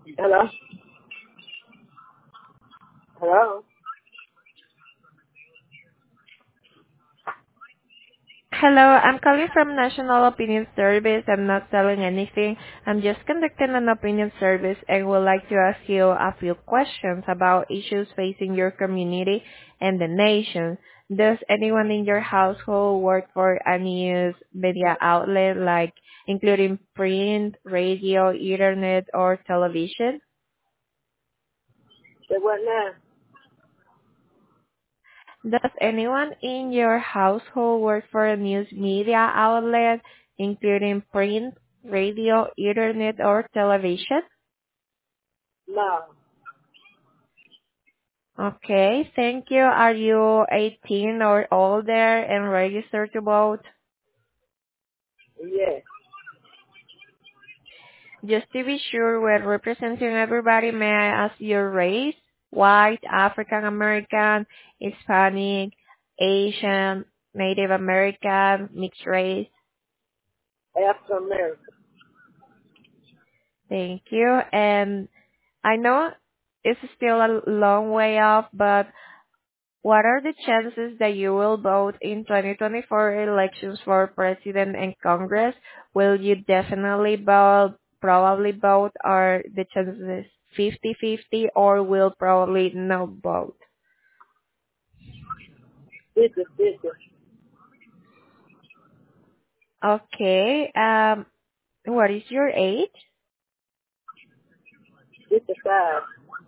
Hello? Hello? Hello, I'm calling from National Opinion Service. I'm not selling anything. I'm just conducting an opinion service and would like to ask you a few questions about issues facing your community and the nation. Does anyone in your household work for a news media outlet like including print, radio, internet, or television? Say what now? Does anyone in your household work for a news media outlet, including print, radio, internet, or television? No. Okay, thank you. Are you 18 or older and registered to vote? Yes. Just to be sure we're representing everybody, may I ask your race? White, African American, Hispanic, Asian, Native American, mixed race? African American. Thank you. And I know it's still a long way off, but what are the chances that you will vote in 2024 elections for president and Congress? Will you definitely vote, probably vote, or the chances 50-50, or will probably not vote? 50-50. Okay. What is your age? 55.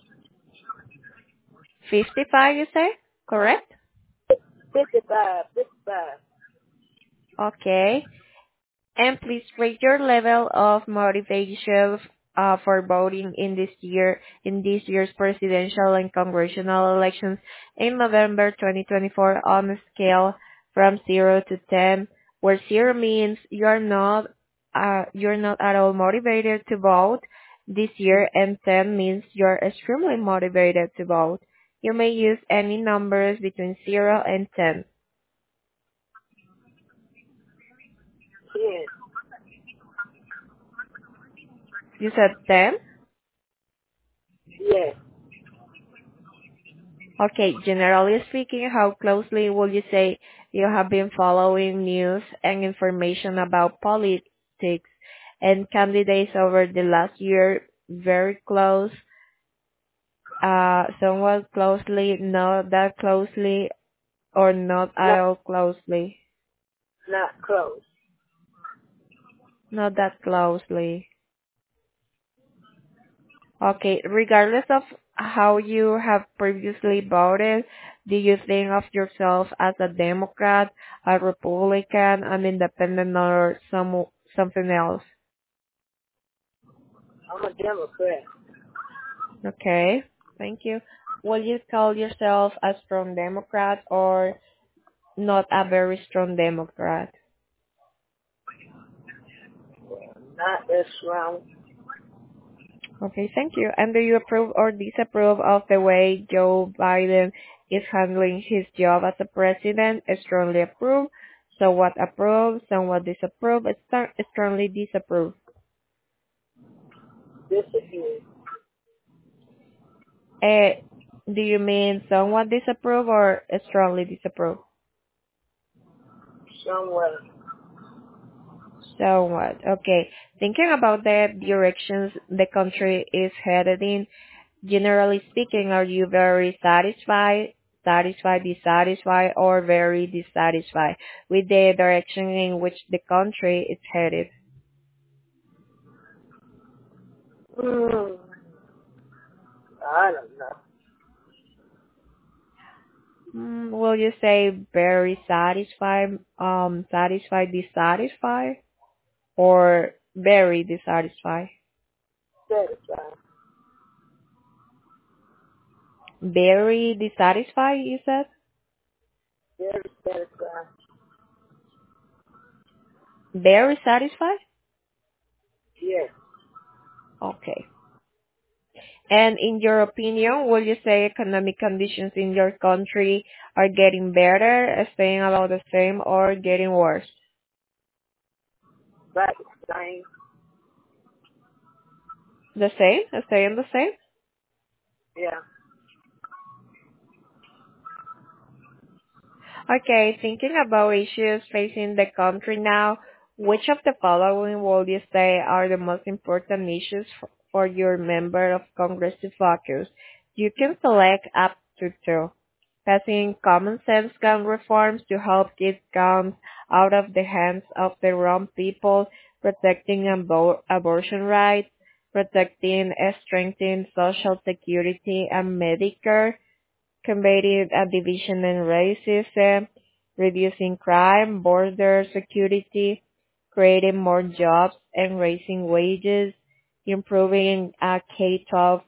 55, you say? Correct? 55. 55. Okay. And please rate your level of motivation for voting in this year's presidential and congressional elections in November 2024 on a scale from 0 to 10, where 0 means you're not at all motivated to vote this year, and 10 means you're extremely motivated to vote. You may use any numbers between 0 and 10. 10. You said 10? Yes. Okay, generally speaking, how closely would you say you have been following news and information about politics and candidates over the last year? Very close, somewhat closely, not that closely, or not at Not, all closely? not close. Not that closely. Okay, regardless of how you have previously voted, do you think of yourself as a Democrat, a Republican, an independent, or something else? I'm a Democrat. Okay, thank you. Will you call yourself a strong Democrat or not a very strong Democrat? Not that strong. Okay, thank you. And do you approve or disapprove of the way Joe Biden is handling his job as a president? Strongly approve, somewhat approve, somewhat disapprove, strongly disapprove. Disappeared. Uh, do you mean somewhat disapprove or strongly disapprove? Somewhere. Somewhat. Okay. Thinking about the directions the country is headed in, generally speaking, are you very dissatisfied, or very dissatisfied with the direction in which the country is headed? Hmm. I don't know. Will you say very satisfied, dissatisfied, or very dissatisfied? Satisfied. Very dissatisfied, you said? Very satisfied. Very satisfied? Yes. Okay. And in your opinion, will you say economic conditions in your country are getting better, staying about the same, or getting worse? About the same. The same? Staying the same? Yeah. Okay, thinking about issues facing the country now, which of the following would you say are the most important issues for your member of Congress to focus? You can select up to two. Passing common sense gun reforms to help keep guns out of the hands of the wrong people, protecting abortion rights, protecting and strengthening social security and Medicare, combating a division and racism, reducing crime, border security, creating more jobs and raising wages, improving K-12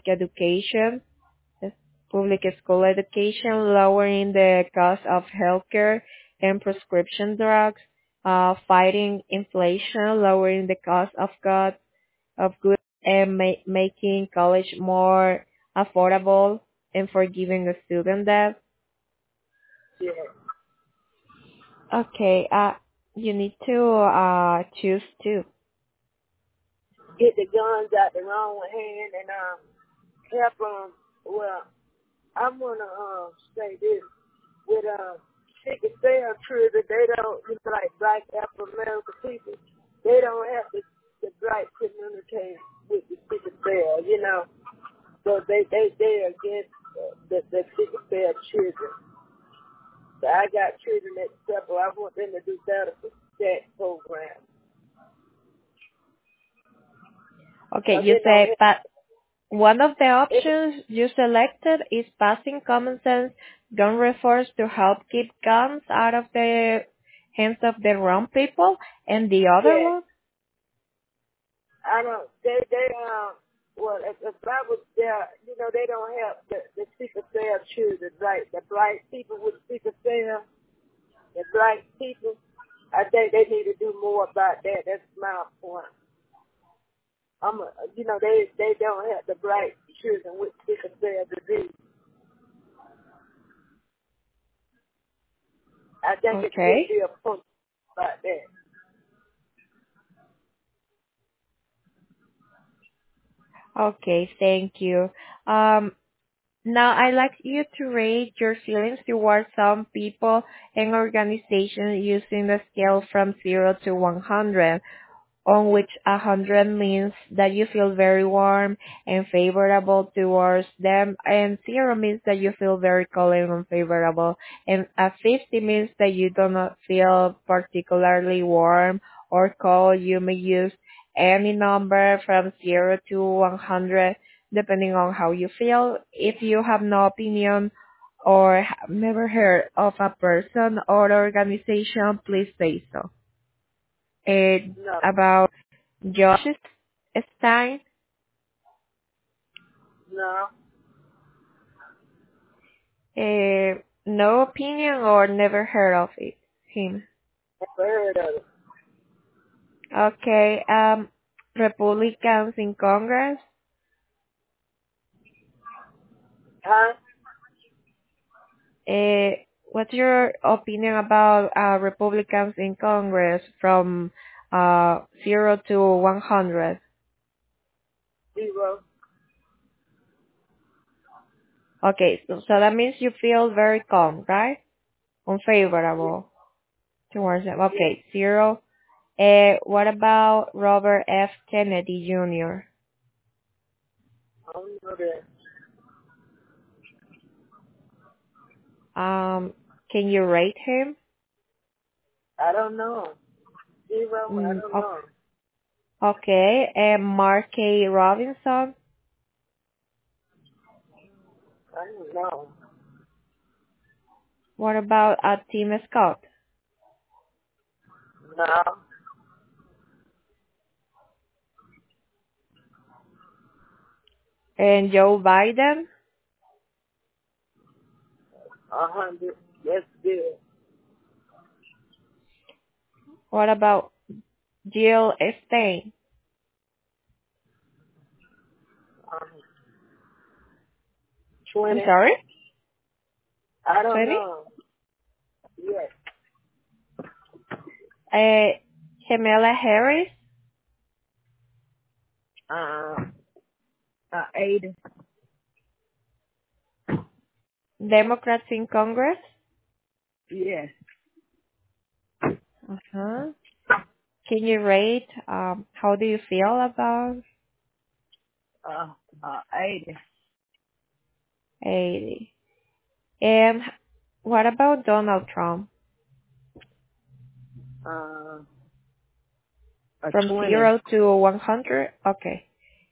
public school education, lowering the cost of healthcare and prescription drugs, fighting inflation, lowering the cost of goods and making college more affordable and forgiving the student debt. Yeah. Okay, you need to choose two. Get the guns out the wrong hand and help them. Well, I'm gonna say this with sickle cell children. They don't, like black African American people. They don't have the right communicate with the sickle cell. So they against the sickle cell children. So I got children at Temple. I want them to do better for that program. Okay, you say one of the options you selected is passing common sense gun reforms to help keep guns out of the hands of the wrong people, and the other one? I don't. Well, if I was there, they don't have the sickle cell children, right? The black people with sickle cell, the black people. I think they need to do more about that. That's my point. They don't have the black children with sickle cell disease. I think it should be a point about that. Okay, thank you. Now I'd like you to rate your feelings towards some people and organizations using the scale from 0 to 100, on which 100 means that you feel very warm and favorable towards them, and 0 means that you feel very cold and unfavorable, and a 50 means that you do not feel particularly warm or cold. You may use any number from 0 to 100 depending on how you feel. If you have no opinion or have never heard of a person or organization, please say so. No. About Josh Stein, No. no opinion or never heard of him. Never heard of it. Okay, Republicans in Congress. Huh? What's your opinion about Republicans in Congress from 0 to 100? 0. Okay, so that means you feel very calm, right? Unfavorable towards them. Okay, 0. What about Robert F. Kennedy Jr.? I don't know that. Can you rate him? I don't know. 0. I don't know. Okay, Mark K. Robinson. I don't know. What about Tim Scott? No. And Joe Biden? 100. That's good. What about Jill Stein? 20. I'm sorry? I don't 20? know. Yes. Kamala Harris? 80. Democrats in Congress? Yes. Uh-huh. Can you rate, how do you feel about 80. 80? And what about Donald Trump? A From 20. 0 to 100? Okay.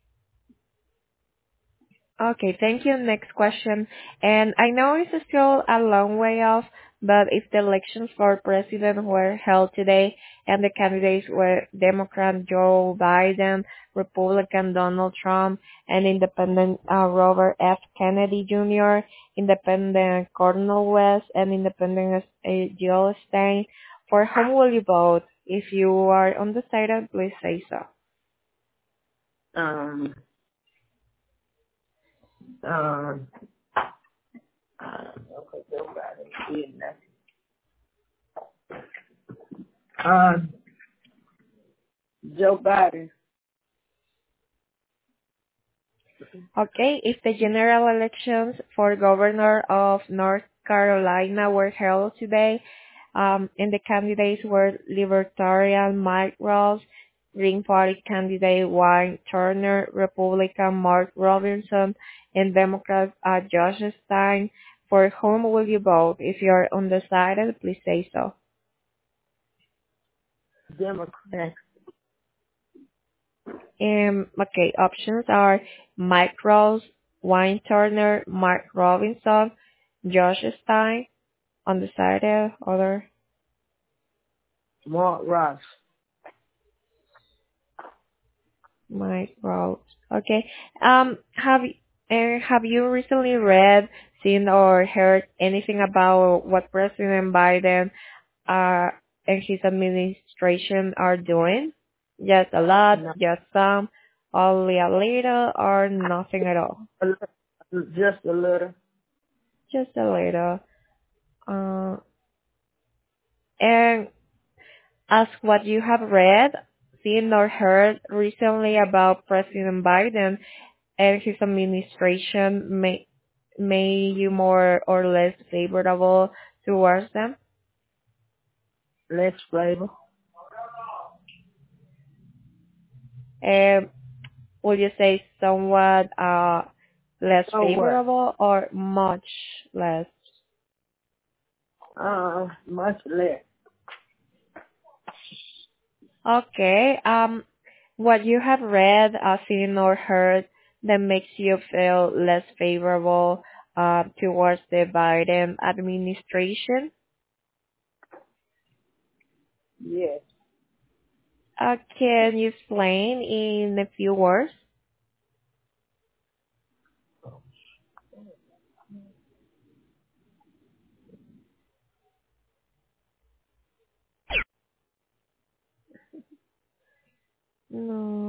Okay, thank you. Next question. And I know it's still a long way off, but if the elections for president were held today and the candidates were Democrat Joe Biden, Republican Donald Trump, and Independent Robert F. Kennedy Jr., Independent Cornel West, and Independent Jill Stein, for whom will you vote? If you are undecided, please say so. Um, um, okay, Joe Biden. Joe Biden. Okay, if the general elections for governor of North Carolina were held today, and the candidates were Libertarian Mike Ross, Green Party candidate Wayne Turner, Republican Mark Robinson, and Democrat Josh Stein, for whom will you vote? If you are undecided, please say so. Democrat. Okay, options are Mike Ross, Wayne Turner, Mark Robinson, Josh Stein, undecided, other. Mark Ross. Mike Ross. Okay. Have you recently read, seen, or heard anything about what President Biden uh and his administration are doing? Just a lot, No, just some, only a little, or nothing at all? just a little. Just a little. Uh, and ask what you have read, seen, or heard recently about President Biden and his administration made you more or less favorable towards them? Less flavor. And would you say somewhat less So what? favorable or much less? Much less. Okay. What you have read, seen, or heard that makes you feel less favorable towards the Biden administration? Yes. Can you explain in a few words? No.